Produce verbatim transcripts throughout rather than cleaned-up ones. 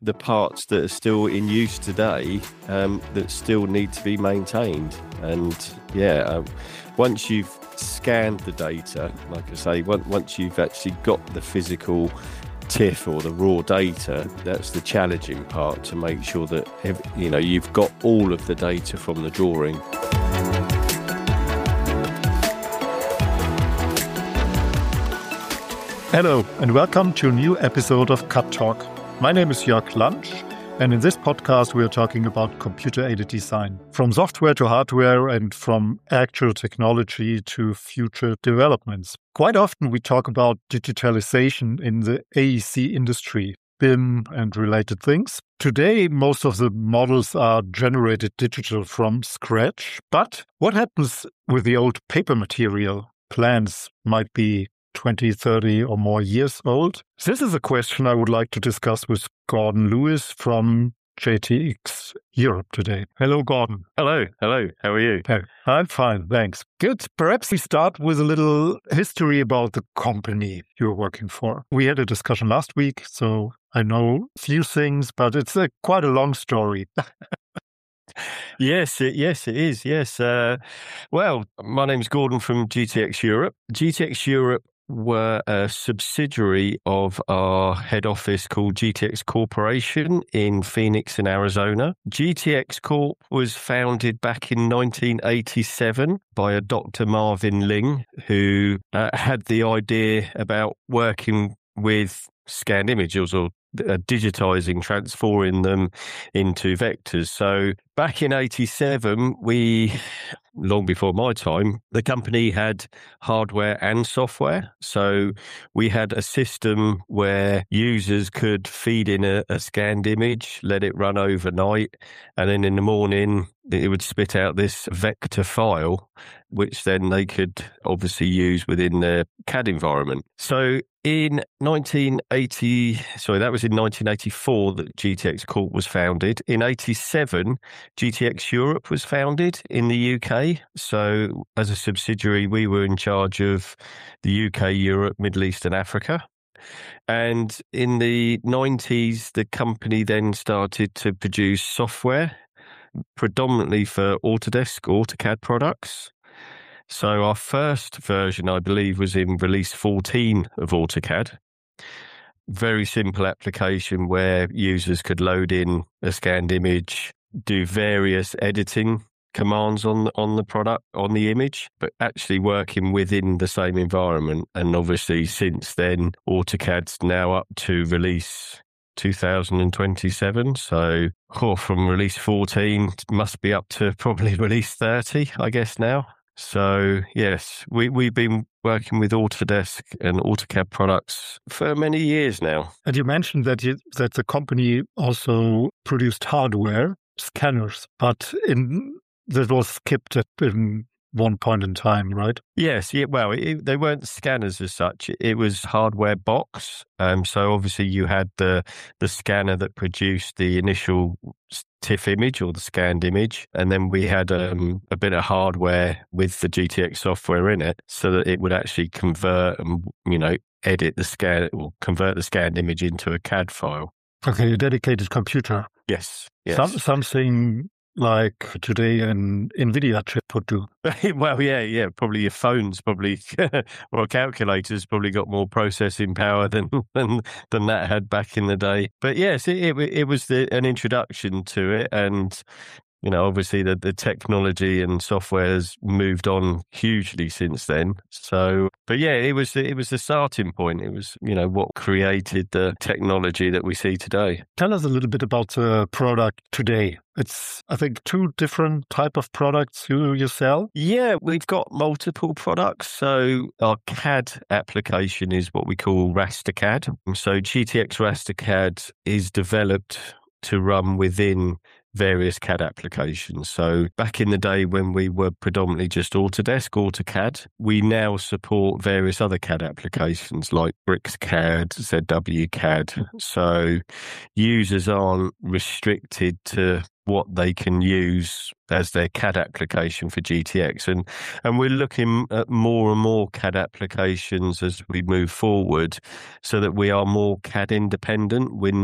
the parts that are still in use today um, that still need to be maintained. And yeah, um, once you've scanned the data, like I say, once you've actually got the physical TIFF or the raw data, that's the challenging part, to make sure that you know you've got all of the data from the drawing. Hello and welcome to a new episode of C A D Talk. My name is Jörg Lansch, and in this podcast we are talking about computer-aided design, from software to hardware and from actual technology to future developments. Quite often we talk about digitalization in the A E C industry, B I M and related things. Today most of the models are generated digital from scratch, but what happens with the old paper material? Plans might be twenty, thirty or more years old? This is a question I would like to discuss with Gordon Lewis from J T X Europe today. Hello, Gordon. Hello, hello. How are you? Hey, I'm fine, thanks. Good. Perhaps we start with a little history about the company you're working for. We had a discussion last week, so I know a few things, but it's a, quite a long story. Yes, it, yes, it is. Yes. Uh, well, my name's Gordon from G T X Europe. G T X Europe were a subsidiary of our head office called G T X Corporation in Phoenix in Arizona. G T X Corp was founded back in nineteen eighty-seven by a Doctor Marvin Ling, who uh, had the idea about working with scanned images or uh, digitizing, transforming them into vectors. So back in eighty-seven, we, long before my time, the company had hardware and software. So we had a system where users could feed in a, a scanned image, let it run overnight, and then in the morning it would spit out this vector file, which then they could obviously use within their C A D environment. So in nineteen eighty, sorry, that was in nineteen eighty-four that G T X Corp was founded. In eighty-seven, G T X Europe was founded in the U K. So as a subsidiary, we were in charge of the U K, Europe, Middle East and Africa. And in the nineties, the company then started to produce software, predominantly for Autodesk, AutoCAD products. So our first version, I believe, was in release fourteen of AutoCAD. Very simple application where users could load in a scanned image, do various editing commands on on the product, on the image, but actually working within the same environment. And obviously since then, AutoCAD's now up to release two thousand twenty-seven. So oh, from release fourteen, must be up to probably release thirty, I guess now. So yes, we, we've been working with Autodesk and AutoCAD products for many years now. And you mentioned that you, that the company also produced hardware, scanners, but in, that was skipped at in one point in time, right? Yes, yeah. Well, it, they weren't scanners as such. It was hardware box. Um, so obviously you had the the scanner that produced the initial TIFF image or the scanned image, and then we had um, a bit of hardware with the G T X software in it, so that it would actually convert and you know edit the scan or convert the scanned image into a C A D file. Okay, a dedicated computer. Yes. Yes. Some, something like today an NVIDIA chip would do. Well, yeah, yeah. Probably your phones, probably, or calculators, probably got more processing power than than than that had back in the day. But yes, it it, it was the, an introduction to it, and you know, obviously the the technology and software has moved on hugely since then. So, but yeah, it was it was the starting point. It was you know what created the technology that we see today. Tell us a little bit about the product today. It's, I think, two different type of products you, you sell. Yeah, we've got multiple products. So our C A D application is what we call RasterCAD. So G T X RasterCAD is developed to run within various C A D applications. So back in the day when we were predominantly just Autodesk, AutoCAD, we now support various other C A D applications like BricsCAD, Z W C A D. So users aren't restricted to what they can use as their C A D application for G T X. And, and we're looking at more and more C A D applications as we move forward so that we are more C A D independent. We're not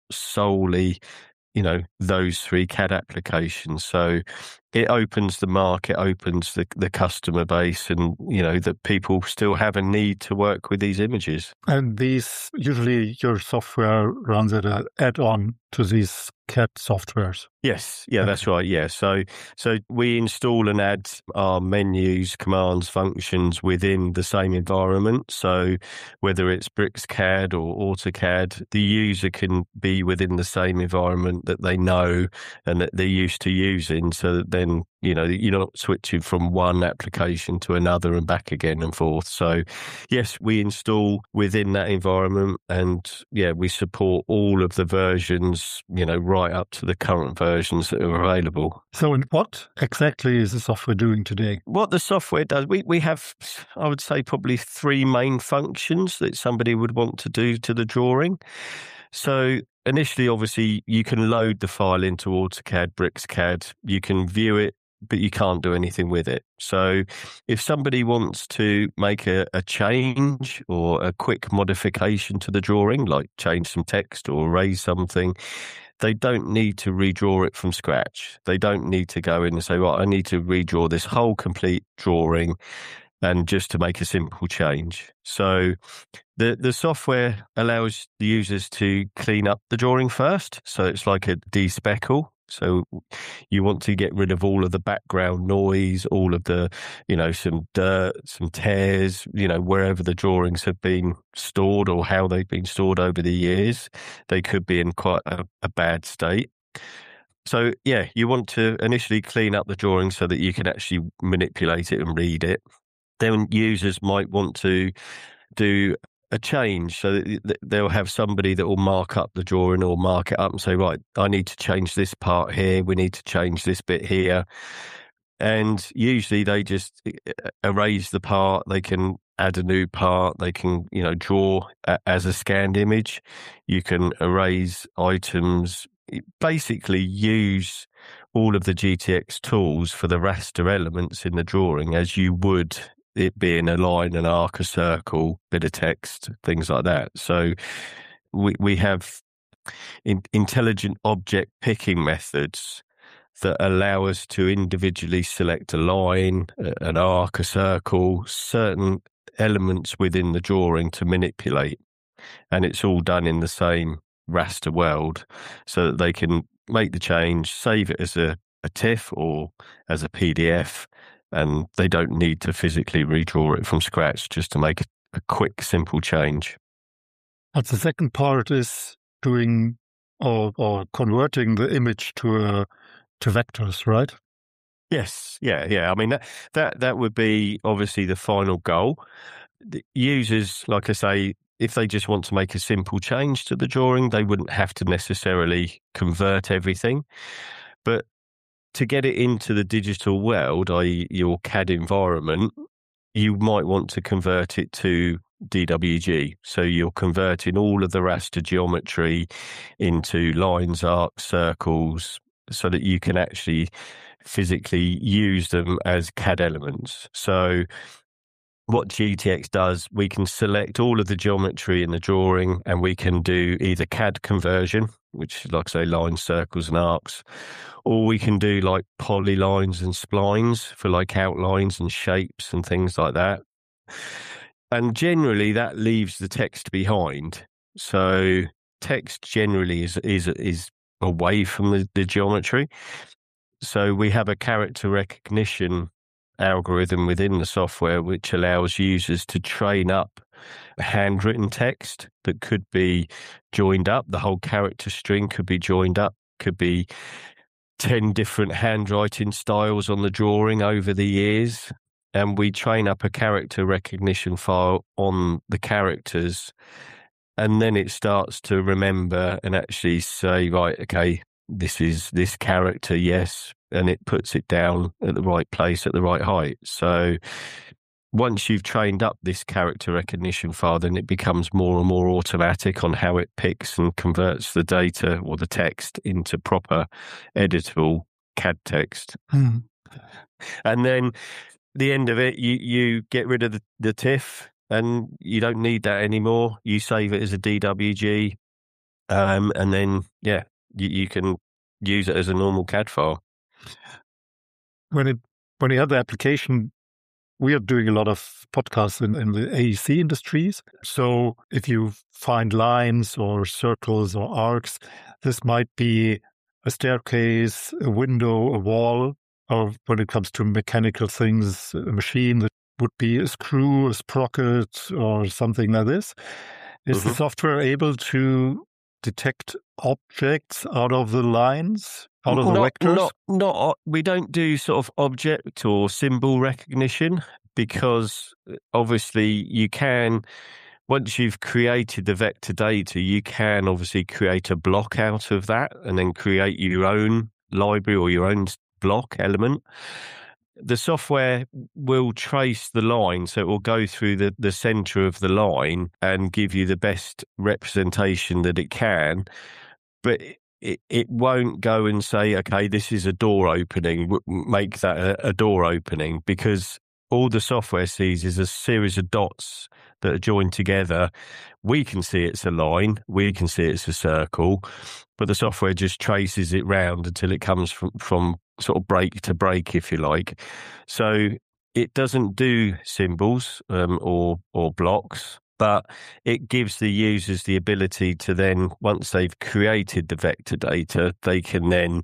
solely, you know, those three C A D applications. So it opens the market, opens the, the customer base, and, you know, that people still have a need to work with these images. And these, usually your software runs as an add-on to these C A D softwares. Yes, yeah, Okay. that's right. Yeah, so so we install and add our menus, commands, functions within the same environment. So whether it's BricsCAD or AutoCAD, the user can be within the same environment that they know and that they're used to using. So that then, you know, you're not switching from one application to another and back again and forth. So yes, we install within that environment, and yeah, we support all of the versions, you know, right up to the current versions that are available. So and what exactly is the software doing today? What the software does, we, we have, I would say, probably three main functions that somebody would want to do to the drawing. So initially, obviously, you can load the file into AutoCAD, BricsCAD, you can view it, but you can't do anything with it. So if somebody wants to make a, a change or a quick modification to the drawing, like change some text or erase something, they don't need to redraw it from scratch. They don't need to go in and say, right, I need to redraw this whole complete drawing and just to make a simple change. So the, the software allows the users to clean up the drawing first. So it's like a despeckle. So you want to get rid of all of the background noise, all of the, you know, some dirt, some tears, you know, wherever the drawings have been stored or how they've been stored over the years. They could be in quite a, a bad state. So, yeah, you want to initially clean up the drawing so that you can actually manipulate it and read it. Then users might want to do a change, so that they'll have somebody that will mark up the drawing or mark it up and say, right, I need to change this part here, we need to change this bit here. And usually they just erase the part, they can add a new part, they can, you know, draw as a scanned image. You can erase items, basically use all of the G T X tools for the raster elements in the drawing as you would it being a line, an arc, a circle, bit of text, things like that. So we we have in, intelligent object picking methods that allow us to individually select a line, an arc, a circle, certain elements within the drawing to manipulate. And it's all done in the same raster world so that they can make the change, save it as a, a TIFF or as a P D F, and they don't need to physically redraw it from scratch just to make a, a quick, simple change. But the second part is doing or, or converting the image to a, to vectors, right? Yes, yeah, yeah. I mean, that, that, that would be obviously the final goal. The users, like I say, if they just want to make a simple change to the drawing, they wouldn't have to necessarily convert everything. But to get it into the digital world, that is your C A D environment, you might want to convert it to D W G. So you're converting all of the raster geometry into lines, arcs, circles, so that you can actually physically use them as C A D elements. So what G T X does, we can select all of the geometry in the drawing and we can do either C A D conversion, which is like, say, lines, circles and arcs, or we can do like polylines and splines for like outlines and shapes and things like that. And generally that leaves the text behind. So text generally is is is away from the, the geometry. So we have a character recognition algorithm within the software which allows users to train up handwritten text that could be joined up. The whole character string could be joined up, could be ten different handwriting styles on the drawing over the years. And we train up a character recognition file on the characters, and then it starts to remember and actually say, right, okay, this is this character, yes, and it puts it down at the right place at the right height. So once you've trained up this character recognition file, then it becomes more and more automatic on how it picks and converts the data or the text into proper editable C A D text. Hmm. And then the end of it, you, you get rid of the, the TIFF and you don't need that anymore. You save it as a D W G. Um, and then, yeah, you, you can use it as a normal C A D file. When it when you have the application, we are doing a lot of podcasts in, in the A E C industries. So if you find lines or circles or arcs, this might be a staircase, a window, a wall, or when it comes to mechanical things, a machine that would be a screw, a sprocket, or something like this. Is mm-hmm. the software able to detect objects out of the lines? Out of the not, vectors? Not, not, we don't do sort of object or symbol recognition, because obviously you can, once you've created the vector data, you can obviously create a block out of that and then create your own library or your own block element. The software will trace the line, so it will go through the, the center of the line and give you the best representation that it can. But it, it won't go and say, okay, this is a door opening, make that a, a door opening, because all the software sees is a series of dots that are joined together. We can see it's a line, we can see it's a circle, but the software just traces it round until it comes from, from sort of break to break, if you like. So it doesn't do symbols um, or or blocks, but it gives the users the ability to then, once they've created the vector data, they can then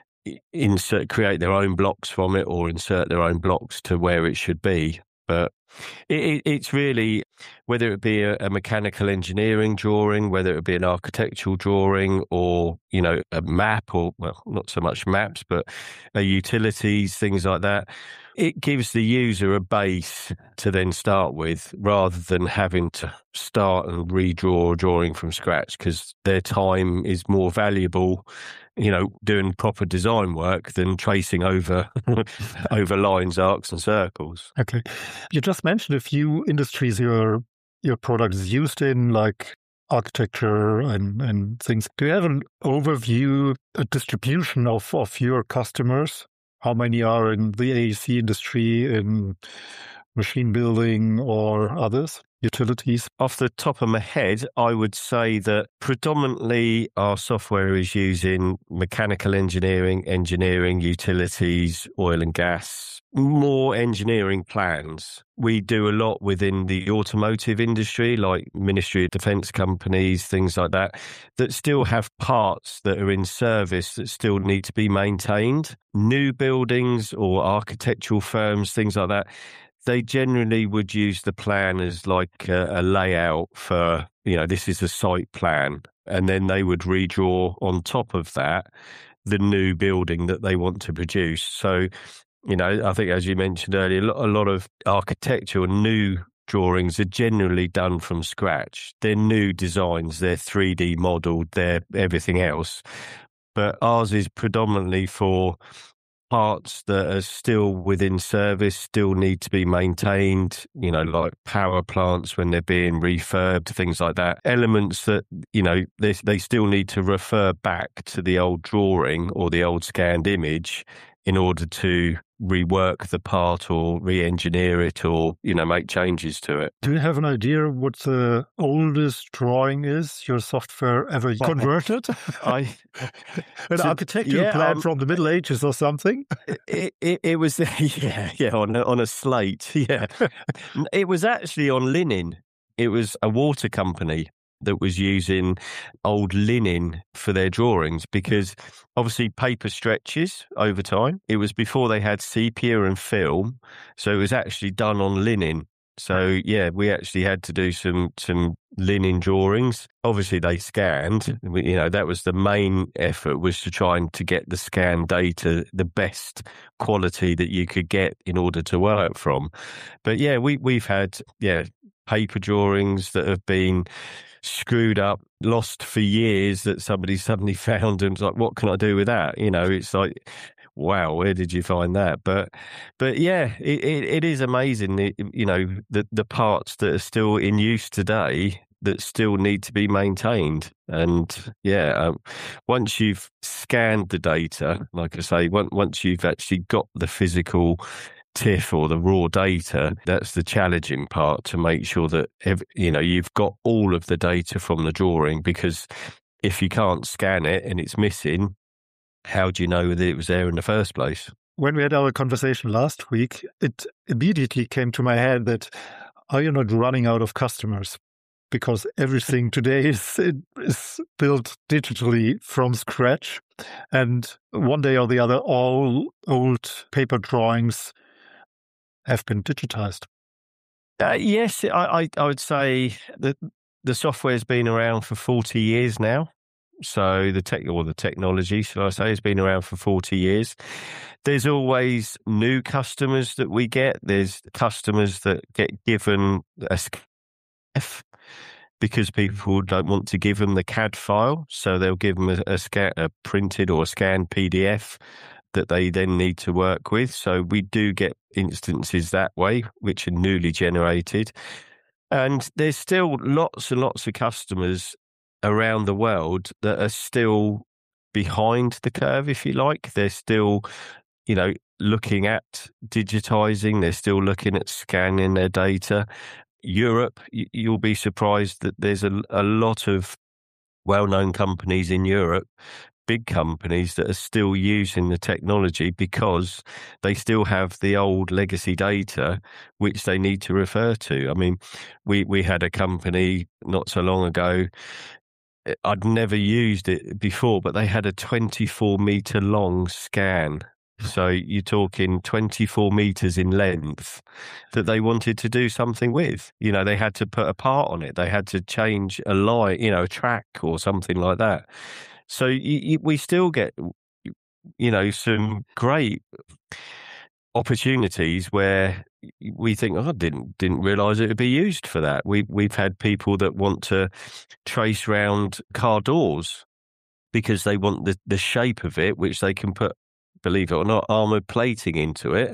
insert, create their own blocks from it or insert their own blocks to where it should be. But it, it's really, whether it be a, a mechanical engineering drawing, whether it be an architectural drawing, or, you know, a map, or, well, not so much maps, but uh, utilities, things like that. It gives the user a base to then start with, rather than having to start and redraw a drawing from scratch, because their time is more valuable, you know, doing proper design work than tracing over over lines, arcs and circles. Okay. You just mentioned a few industries your your product is used in, like architecture and, and things. Do you have an overview, a distribution of, of your customers? How many are in the A E C industry, in machine building or others, utilities? Off the top of my head, I would say that predominantly our software is using mechanical engineering, engineering, utilities, oil and gas, more engineering plans. We do a lot within the automotive industry, like Ministry of Defence companies, things like that, that still have parts that are in service that still need to be maintained. New buildings or architectural firms, things like that, they generally would use the plan as like a, a layout for, you know, this is a site plan. And then they would redraw on top of that the new building that they want to produce. So, you know, I think, as you mentioned earlier, a lot of architectural new drawings are generally done from scratch. They're new designs, they're three D modeled, they're everything else. But ours is predominantly for parts that are still within service, still need to be maintained, you know, like power plants when they're being refurbed, things like that. Elements that, you know, they, they still need to refer back to the old drawing or the old scanned image in order to rework the part or re-engineer it or, you know, make changes to it. Do you have an idea what the oldest drawing is your software ever converted? I An so, architectural yeah, plan um, from the Middle Ages or something? It, it, it was, yeah, yeah, on a, on a slate, yeah. It was actually on linen. It was a water company that was using old linen for their drawings, because obviously paper stretches over time. It was before they had sepia and film, so it was actually done on linen. So yeah, we actually had to do some some linen drawings. Obviously they scanned, you know, that was the main effort, was to try and to get the scanned data the best quality that you could get in order to work from. But yeah, we we've had yeah paper drawings that have been screwed up, lost for years, that somebody suddenly found and was like, what can I do with that? You know, it's like, wow, where did you find that? But, but yeah, it, it, it is amazing, it, you know, the, the parts that are still in use today that still need to be maintained. And yeah, um, once you've scanned the data, like I say, once, once you've actually got the physical T I F F or the raw data, that's the challenging part, to make sure that, you know, you've got all of the data from the drawing, because if you can't scan it and it's missing, how do you know that it was there in the first place? When we had our conversation last week, it immediately came to my head that, are you not running out of customers? Because everything today is, is built digitally from scratch. And one day or the other, all old paper drawings have been digitized. Uh, yes, I, I, I would say that the software has been around for forty years now. So the tech or the technology, shall I say, has been around for forty years. There's always new customers that we get. There's customers that get given a S C F because people don't want to give them the C A D file. So they'll give them a, a, scan, a printed or a scanned P D F that they then need to work with. So we do get instances that way, which are newly generated. And there's still lots and lots of customers around the world that are still behind the curve, if you like. They're still, you know, looking at digitizing. They're still looking at scanning their data. Europe, you'll be surprised that there's a, a lot of well-known companies in Europe, big companies that are still using the technology because they still have the old legacy data which they need to refer to. I mean, we, we had a company not so long ago. I'd never used it before, but they had a twenty-four meter long scan. So you're talking twenty-four meters in length that they wanted to do something with. You know, they had to put a part on it. They had to change a line, you know, a track or something like that. So you, you, we still get, you know, some great opportunities where we think, oh, I didn't didn't realise it would be used for that. We we've had people that want to trace round car doors because they want the, the shape of it, which they can put, believe it or not, armoured plating into it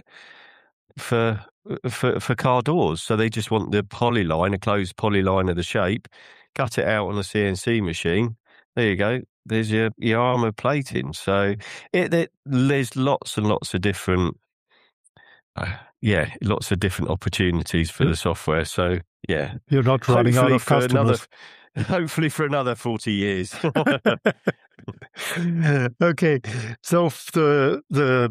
for for for car doors. So they just want the polyline, a closed polyline of the shape, cut it out on a C N C machine. There you go. There's your, your armoured plating. So it, it there's lots and lots of different Uh, yeah, lots of different opportunities for the software. So, yeah. You're not running hopefully out of customers. Another, hopefully for another forty years. Okay. So the, the,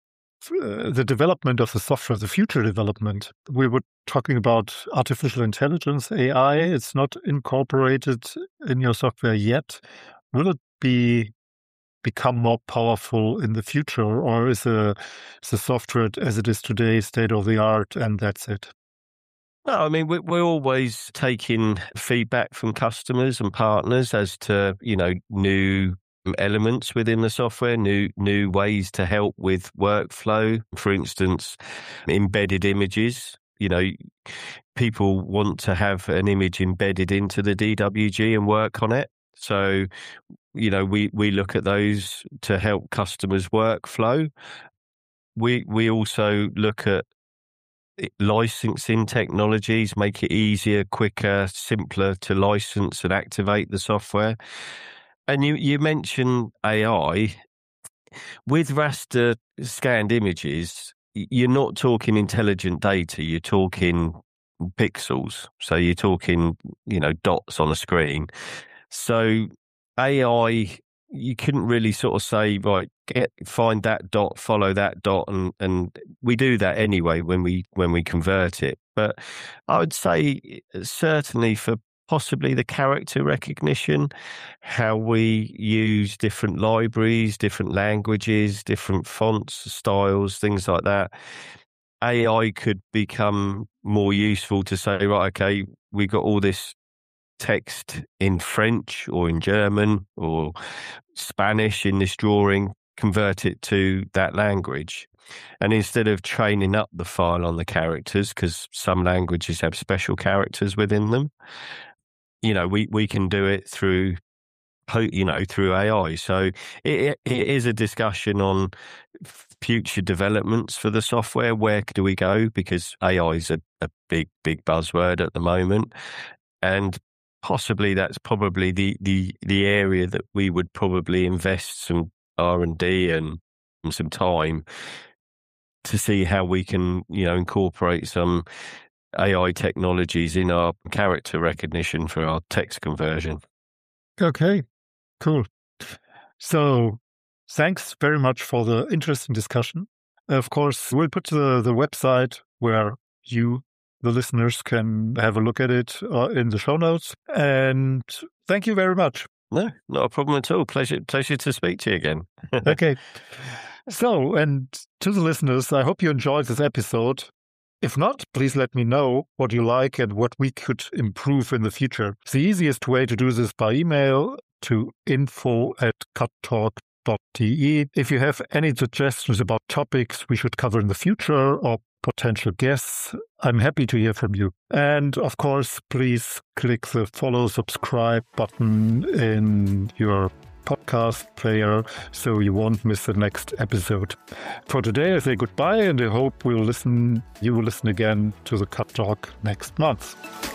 uh, the development of the software, the future development, we were talking about artificial intelligence, A I. It's not incorporated in your software yet. Will it be become more powerful in the future, or is the, is the software as it is today state of the art and that's it? No, I mean, we're always taking feedback from customers and partners as to, you know, new elements within the software, new new ways to help with workflow. For instance, embedded images. You know, people want to have an image embedded into the D W G and work on it. So, you know, we, we look at those to help customers' workflow. We we also look at licensing technologies, make it easier, quicker, simpler to license and activate the software. And you, you mentioned A I. With raster scanned images, you're not talking intelligent data, you're talking pixels. So you're talking, you know, dots on a screen. So A I, you couldn't really sort of say, right, get find that dot, follow that dot, and and we do that anyway when we when we convert it. But I would say certainly for possibly the character recognition, how we use different libraries, different languages, different fonts, styles, things like that. A I could become more useful to say, right, okay, we got all this text in French or in German or Spanish in this drawing, convert it to that language. And instead of training up the file on the characters, because some languages have special characters within them, you know, we, we can do it through, you know, through A I. So it, it is a discussion on future developments for the software. Where do we go? Because A I is a, a big, big buzzword at the moment. And possibly that's probably the, the, the area that we would probably invest some R and D and some time to see how we can, you know, incorporate some A I technologies in our character recognition for our text conversion. Okay. Cool. So thanks very much for the interesting discussion. Of course, we'll put the, the website where you, the listeners, can have a look at it uh, in the show notes. And thank you very much. No, not a problem at all. Pleasure, pleasure to speak to you again. Okay. So, and to the listeners, I hope you enjoyed this episode. If not, please let me know what you like and what we could improve in the future. The easiest way to do this by email to info at cuttalk dot d e. If you have any suggestions about topics we should cover in the future or potential guests, I'm happy to hear from you. And of course, please click the follow, subscribe button in your podcast player so you won't miss the next episode. For today, I say goodbye, and I hope we'll listen, you will listen again to the Cut Talk next month.